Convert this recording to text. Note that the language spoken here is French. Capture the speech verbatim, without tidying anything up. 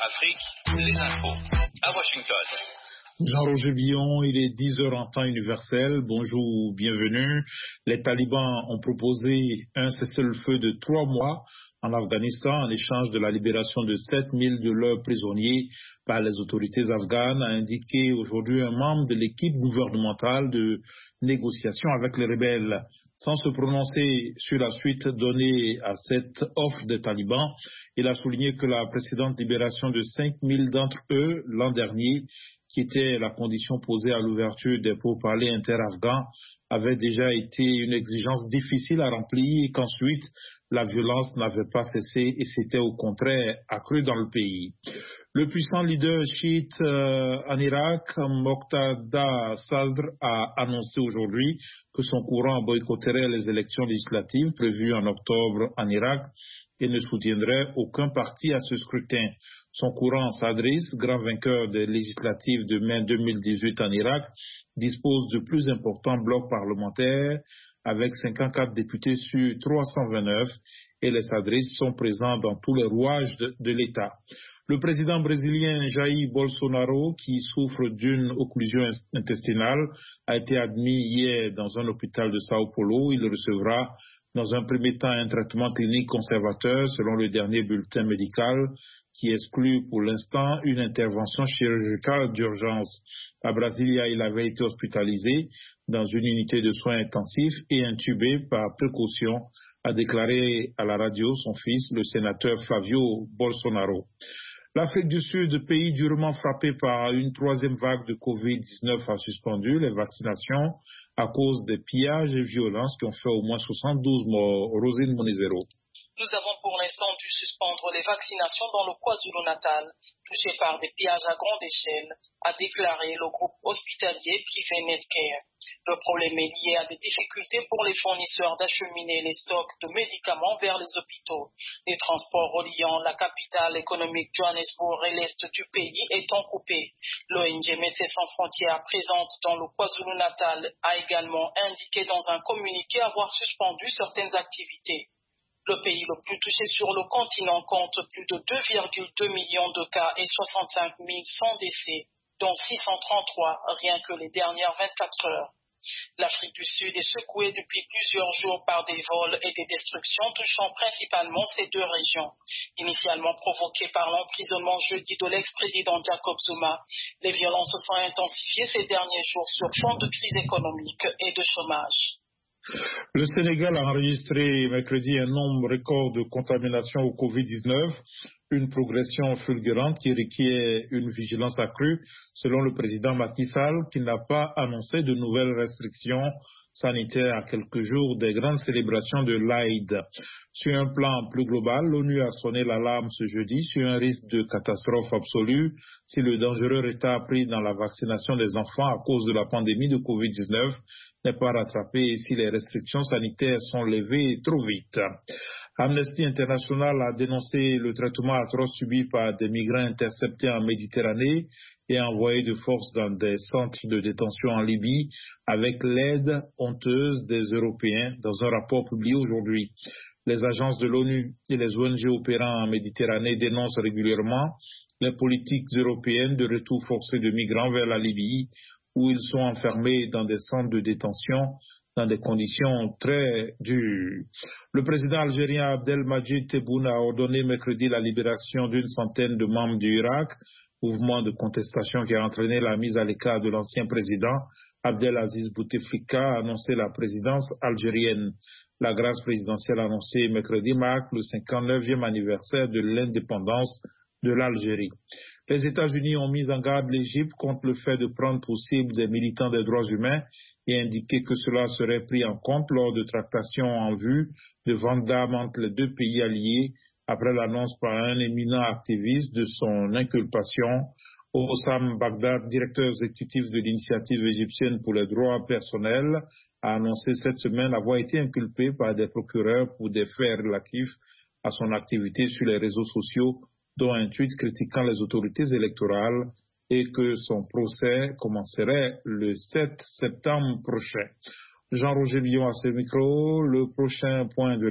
Afrique, les infos. À Washington. Jean-Roger Billon, il est dix heures en temps universel. Bonjour, bienvenue. Les talibans ont proposé un cessez-le-feu de trois mois en Afghanistan en échange de la libération de sept mille de leurs prisonniers par les autorités afghanes, a indiqué aujourd'hui un membre de l'équipe gouvernementale de négociation avec les rebelles. Sans se prononcer sur la suite donnée à cette offre des talibans, il a souligné que la précédente libération de cinq mille d'entre eux l'an dernier, qui était la condition posée à l'ouverture des pourparlers inter-afghans, avait déjà été une exigence difficile à remplir et qu'ensuite la violence n'avait pas cessé et s'était au contraire accrue dans le pays. Le puissant leader chiite euh, en Irak, Moqtada Sadr, a annoncé aujourd'hui que son courant boycotterait les élections législatives prévues en octobre en Irak et ne soutiendrait aucun parti à ce scrutin. Son courant sadriste, grand vainqueur des législatives de mai deux mille dix-huit en Irak, dispose de plus importants blocs parlementaires avec cinquante-quatre députés sur trois cent vingt-neuf et les sadristes sont présents dans tous les rouages de, de l'État. Le président brésilien Jair Bolsonaro, qui souffre d'une occlusion intestinale, a été admis hier dans un hôpital de Sao Paulo. Il recevra dans un premier temps un traitement clinique conservateur selon le dernier bulletin médical qui exclut pour l'instant une intervention chirurgicale d'urgence. À Brasilia, il avait été hospitalisé dans une unité de soins intensifs et intubé par précaution, a déclaré à la radio son fils, le sénateur Flavio Bolsonaro. L'Afrique du Sud, pays durement frappé par une troisième vague de covid dix-neuf, a suspendu les vaccinations à cause des pillages et violences qui ont fait au moins soixante-douze morts. Rosine Monizero. Nous avons pour l'instant dû suspendre les vaccinations dans le KwaZulu-Natal, touché par des pillages à grande échelle, a déclaré le groupe hospitalier privé Netcare. Le problème est lié à des difficultés pour les fournisseurs d'acheminer les stocks de médicaments vers les hôpitaux. Les transports reliant la capitale économique Johannesburg et l'est du pays étant coupés. L'O N G Médecins sans frontières présente dans le KwaZulu-Natal a également indiqué dans un communiqué avoir suspendu certaines activités. Le pays le plus touché sur le continent compte plus de deux virgule deux millions de cas et soixante-cinq mille cent décès, dont six cent trente-trois rien que les dernières vingt-quatre heures. L'Afrique du Sud est secouée depuis plusieurs jours par des vols et des destructions touchant principalement ces deux régions. Initialement provoquées par l'emprisonnement jeudi de l'ex-président Jacob Zuma, les violences se sont intensifiées ces derniers jours sur fond de crise économique et de chômage. Le Sénégal a enregistré mercredi un nombre record de contaminations au covid dix-neuf, une progression fulgurante qui requiert une vigilance accrue, selon le président Macky Sall, qui n'a pas annoncé de nouvelles restrictions sanitaires à quelques jours des grandes célébrations de l'Aïd. Sur un plan plus global, l'ONU a sonné l'alarme ce jeudi sur un risque de catastrophe absolue si le dangereux retard pris dans la vaccination des enfants à cause de la pandémie de covid dix-neuf n'est pas rattrapé et si les restrictions sanitaires sont levées trop vite. Amnesty International a dénoncé le traitement atroce subi par des migrants interceptés en Méditerranée et envoyés de force dans des centres de détention en Libye avec l'aide honteuse des Européens dans un rapport publié aujourd'hui. Les agences de l'ONU et les O N G opérant en Méditerranée dénoncent régulièrement les politiques européennes de retour forcé de migrants vers la Libye où ils sont enfermés dans des centres de détention dans des conditions très dures. Le président algérien Abdelmadjid Tebboune a ordonné mercredi la libération d'une centaine de membres du Irak, mouvement de contestation qui a entraîné la mise à l'écart de l'ancien président Abdelaziz Bouteflika a annoncé la présidence algérienne. La grâce présidentielle annoncée mercredi marque le cinquante-neuvième anniversaire de l'indépendance de l'Algérie. Les États-Unis ont mis en garde l'Égypte contre le fait de prendre pour cible des militants des droits humains et indiqué que cela serait pris en compte lors de tractations en vue de vente d'armes entre les deux pays alliés après l'annonce par un éminent activiste de son inculpation. Hossam Bagdad, directeur exécutif de l'initiative égyptienne pour les droits personnels, a annoncé cette semaine avoir été inculpé par des procureurs pour des faits relatifs à son activité sur les réseaux sociaux, dont un tweet critiquant les autorités électorales et que son procès commencerait le sept septembre prochain. Jean-Roger Billon à ce micro, le prochain point de